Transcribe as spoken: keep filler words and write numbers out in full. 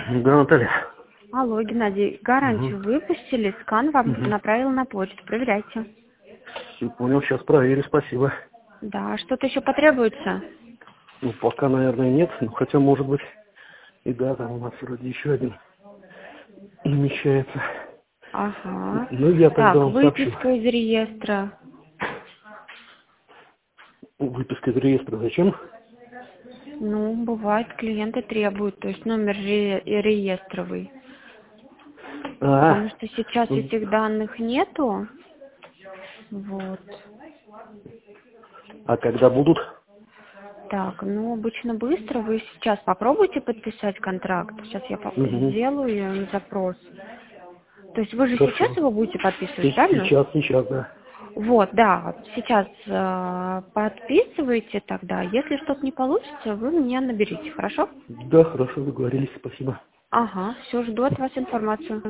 Да, Наталья. Алло, Геннадий, гарантию Угу. выпустили, скан вам Угу. направил на почту, проверяйте. Все понял, сейчас проверю, спасибо. Да, что-то еще потребуется? Ну, пока, наверное, нет, ну, хотя, может быть, и да, там у нас вроде еще один намечается. Ага. Ну, я тогда Так, вам сообщу. выписка из реестра. Выписка из реестра зачем? Ну, бывает, клиенты требуют, то есть номер ре- реестровый. А, Потому что сейчас ну, этих данных нету. Вот. а когда будут? Так, ну, обычно быстро. Вы сейчас попробуйте подписать контракт. Сейчас я по- Угу. сделаю запрос. То есть вы же сейчас Хорошо. его будете подписывать, Се- правильно? Сейчас, сейчас, да. Вот, да, сейчас э, подписывайте тогда. Если что-то не получится, вы меня наберите, хорошо? Да, хорошо, договорились, спасибо. Ага, все, жду от вас информацию.